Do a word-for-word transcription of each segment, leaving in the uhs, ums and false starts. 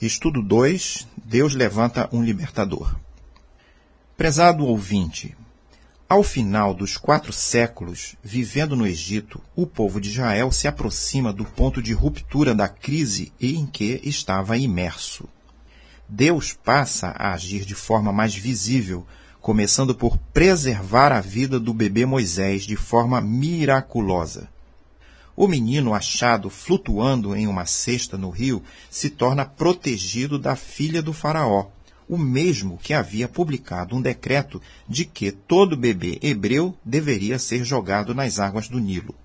Estudo dois. Deus levanta um libertador. Prezado ouvinte, ao final dos quatro séculos, vivendo no Egito, o povo de Israel se aproxima do ponto de ruptura da crise em que estava imerso. Deus passa a agir de forma mais visível, começando por preservar a vida do bebê Moisés de forma miraculosa. O menino achado flutuando em uma cesta no rio se torna protegido da filha do faraó, o mesmo que havia publicado um decreto de que todo bebê hebreu deveria ser jogado nas águas do Nilo.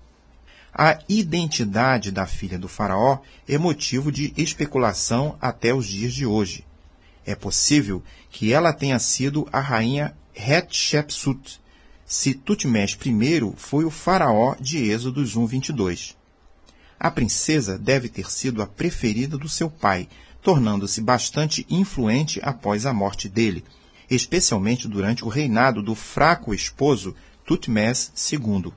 A identidade da filha do faraó é motivo de especulação até os dias de hoje. É possível que ela tenha sido a rainha Hatshepsut, se Tutmés I foi o faraó de Êxodos um, vinte e dois. A princesa deve ter sido a preferida do seu pai, tornando-se bastante influente após a morte dele, especialmente durante o reinado do fraco esposo Tutmés segundo.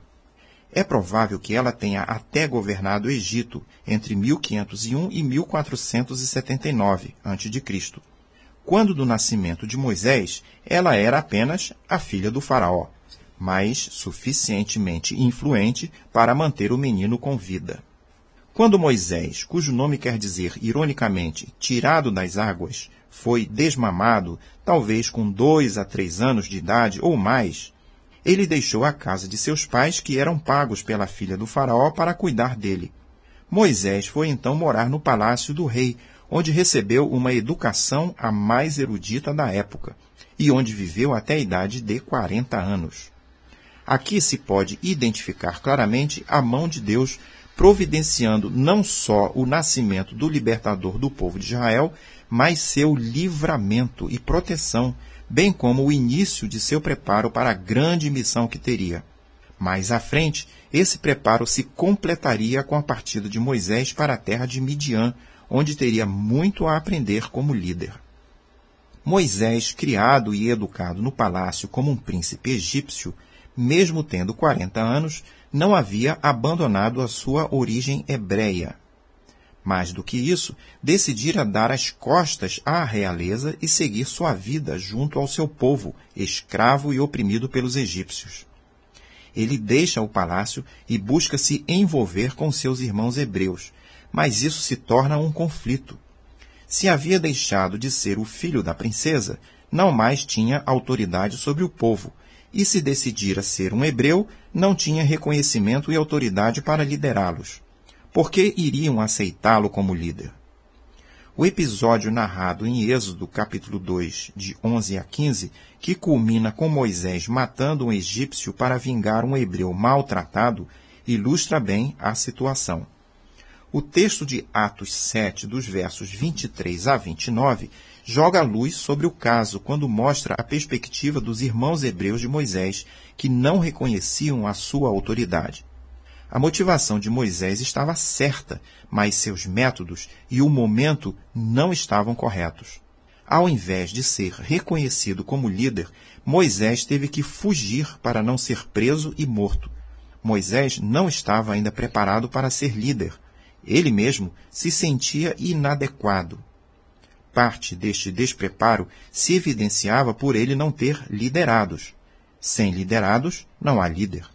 É provável que ela tenha até governado o Egito entre mil quinhentos e um e mil quatrocentos e setenta e nove antes de Cristo. Quando do nascimento de Moisés, ela era apenas a filha do faraó, mas suficientemente influente para manter o menino com vida. Quando Moisés, cujo nome quer dizer, ironicamente, tirado das águas, foi desmamado, talvez com dois a três anos de idade ou mais, ele deixou a casa de seus pais, que eram pagos pela filha do faraó, para cuidar dele. Moisés foi então morar no palácio do rei, onde recebeu uma educação a mais erudita da época, e onde viveu até a idade de quarenta anos. Aqui se pode identificar claramente a mão de Deus providenciando não só o nascimento do libertador do povo de Israel, mas seu livramento e proteção, bem como o início de seu preparo para a grande missão que teria. Mais à frente, esse preparo se completaria com a partida de Moisés para a terra de Midian, onde teria muito a aprender como líder. Moisés, criado e educado no palácio como um príncipe egípcio, mesmo tendo quarenta anos, não havia abandonado a sua origem hebreia. Mais do que isso, decidira dar as costas à realeza e seguir sua vida junto ao seu povo, escravo e oprimido pelos egípcios. Ele deixa o palácio e busca se envolver com seus irmãos hebreus, mas isso se torna um conflito. Se havia deixado de ser o filho da princesa, não mais tinha autoridade sobre o povo, e se decidira ser um hebreu, não tinha reconhecimento e autoridade para liderá-los. Por que iriam aceitá-lo como líder? O episódio narrado em Êxodo, capítulo dois, de onze a quinze, que culmina com Moisés matando um egípcio para vingar um hebreu maltratado, ilustra bem a situação. O texto de Atos sete, dos versos vinte e três a vinte e nove, joga a luz sobre o caso quando mostra a perspectiva dos irmãos hebreus de Moisés, que não reconheciam a sua autoridade. A motivação de Moisés estava certa, mas seus métodos e o momento não estavam corretos. Ao invés de ser reconhecido como líder, Moisés teve que fugir para não ser preso e morto. Moisés não estava ainda preparado para ser líder. Ele mesmo se sentia inadequado. Parte deste despreparo se evidenciava por ele não ter liderados. Sem liderados, não há líder.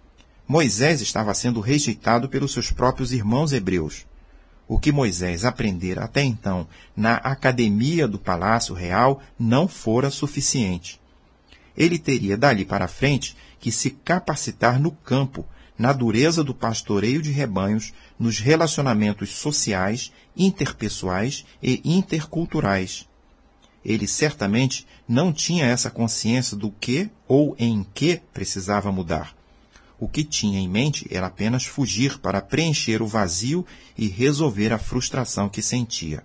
Moisés estava sendo rejeitado pelos seus próprios irmãos hebreus. O que Moisés aprendera até então na academia do Palácio Real não fora suficiente. Ele teria dali para frente que se capacitar no campo, na dureza do pastoreio de rebanhos, nos relacionamentos sociais, interpessoais e interculturais. Ele certamente não tinha essa consciência do que ou em que precisava mudar. O que tinha em mente era apenas fugir para preencher o vazio e resolver a frustração que sentia.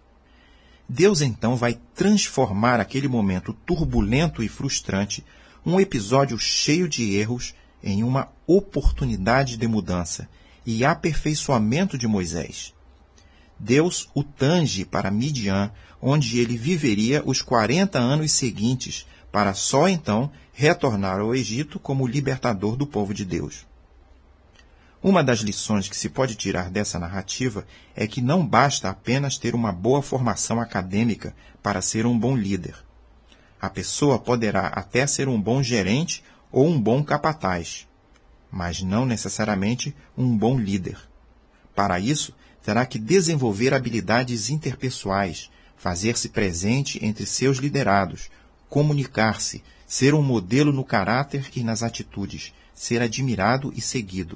Deus então vai transformar aquele momento turbulento e frustrante, um episódio cheio de erros, em uma oportunidade de mudança e aperfeiçoamento de Moisés. Deus o tange para Midian, onde ele viveria os quarenta anos seguintes, para só então retornar ao Egito como libertador do povo de Deus. Uma das lições que se pode tirar dessa narrativa é que não basta apenas ter uma boa formação acadêmica para ser um bom líder. A pessoa poderá até ser um bom gerente ou um bom capataz, mas não necessariamente um bom líder. Para isso, terá que desenvolver habilidades interpessoais, fazer-se presente entre seus liderados, comunicar-se, ser um modelo no caráter e nas atitudes, ser admirado e seguido.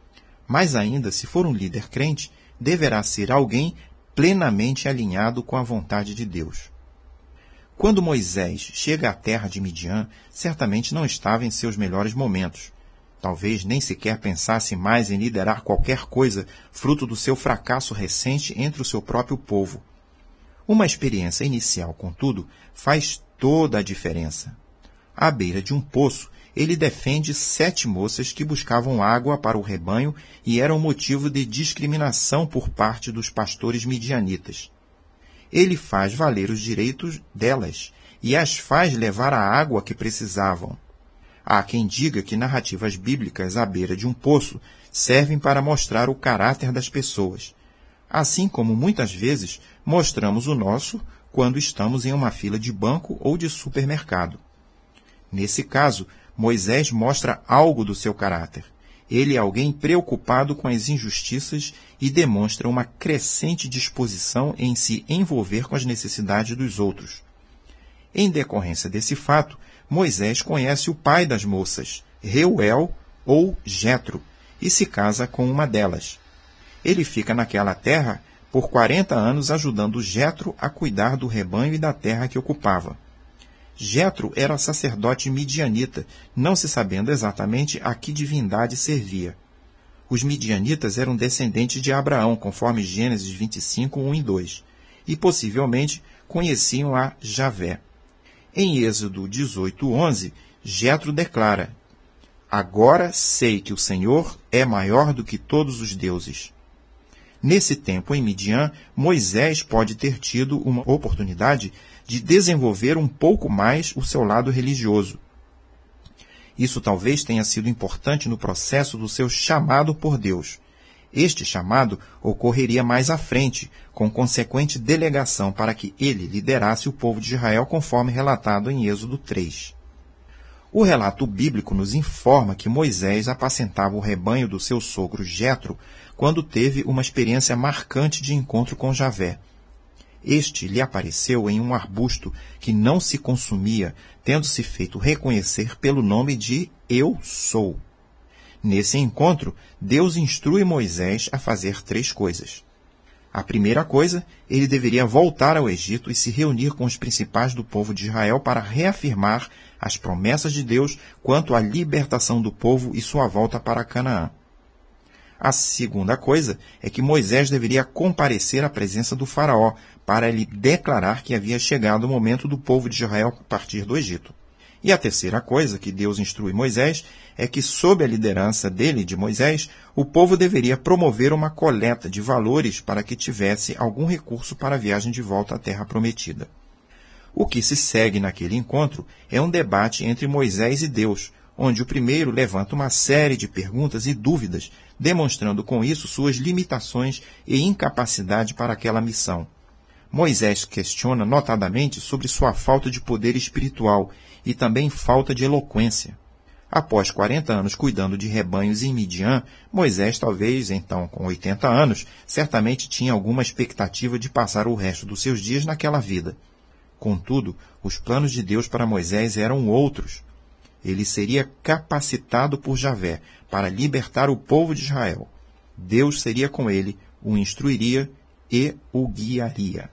Mais ainda, se for um líder crente, deverá ser alguém plenamente alinhado com a vontade de Deus. Quando Moisés chega à terra de Midian, certamente não estava em seus melhores momentos. Talvez nem sequer pensasse mais em liderar qualquer coisa, fruto do seu fracasso recente entre o seu próprio povo. Uma experiência inicial, contudo, faz toda a diferença. À beira de um poço, ele defende sete moças que buscavam água para o rebanho e eram motivo de discriminação por parte dos pastores midianitas. Ele faz valer os direitos delas e as faz levar a água que precisavam. Há quem diga que narrativas bíblicas à beira de um poço servem para mostrar o caráter das pessoas, assim como muitas vezes mostramos o nosso quando estamos em uma fila de banco ou de supermercado. Nesse caso, Moisés mostra algo do seu caráter. Ele é alguém preocupado com as injustiças e demonstra uma crescente disposição em se envolver com as necessidades dos outros. Em decorrência desse fato, Moisés conhece o pai das moças, Reuel ou Jetro, e se casa com uma delas. Ele fica naquela terra por quarenta anos ajudando Jetro a cuidar do rebanho e da terra que ocupava. Jetro era sacerdote midianita, não se sabendo exatamente a que divindade servia. Os midianitas eram descendentes de Abraão, conforme Gênesis vinte e cinco, um e dois, e possivelmente conheciam a Javé. Em Êxodo dezoito, onze, Jetro declara: "Agora sei que o Senhor é maior do que todos os deuses." Nesse tempo, em Midian, Moisés pode ter tido uma oportunidade de desenvolver um pouco mais o seu lado religioso. Isso talvez tenha sido importante no processo do seu chamado por Deus. Este chamado ocorreria mais à frente, com consequente delegação para que ele liderasse o povo de Israel, conforme relatado em Êxodo três. O relato bíblico nos informa que Moisés apacentava o rebanho do seu sogro Jetro quando teve uma experiência marcante de encontro com Javé. Este lhe apareceu em um arbusto que não se consumia, tendo-se feito reconhecer pelo nome de Eu Sou. Nesse encontro, Deus instrui Moisés a fazer três coisas. A primeira coisa, ele deveria voltar ao Egito e se reunir com os principais do povo de Israel para reafirmar as promessas de Deus quanto à libertação do povo e sua volta para Canaã. A segunda coisa é que Moisés deveria comparecer à presença do faraó para lhe declarar que havia chegado o momento do povo de Israel partir do Egito. E a terceira coisa que Deus instrui Moisés é que, sob a liderança dele, de Moisés, o povo deveria promover uma coleta de valores para que tivesse algum recurso para a viagem de volta à Terra Prometida. O que se segue naquele encontro é um debate entre Moisés e Deus, onde o primeiro levanta uma série de perguntas e dúvidas, demonstrando com isso suas limitações e incapacidade para aquela missão. Moisés questiona notadamente sobre sua falta de poder espiritual e também falta de eloquência. Após quarenta anos cuidando de rebanhos em Midian, Moisés, talvez então com oitenta anos, certamente tinha alguma expectativa de passar o resto dos seus dias naquela vida. Contudo, os planos de Deus para Moisés eram outros. Ele seria capacitado por Javé para libertar o povo de Israel. Deus seria com ele, o instruiria e o guiaria.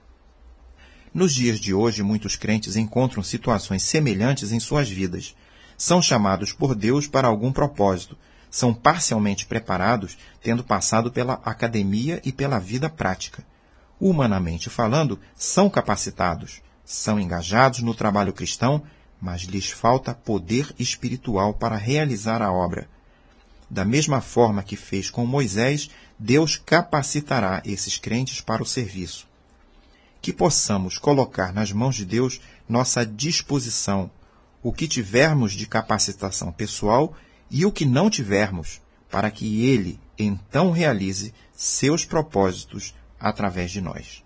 Nos dias de hoje, muitos crentes encontram situações semelhantes em suas vidas. São chamados por Deus para algum propósito. São parcialmente preparados, tendo passado pela academia e pela vida prática. Humanamente falando, são capacitados, são engajados no trabalho cristão, mas lhes falta poder espiritual para realizar a obra. Da mesma forma que fez com Moisés, Deus capacitará esses crentes para o serviço. Que possamos colocar nas mãos de Deus nossa disposição, o que tivermos de capacitação pessoal e o que não tivermos, para que ele então realize seus propósitos através de nós.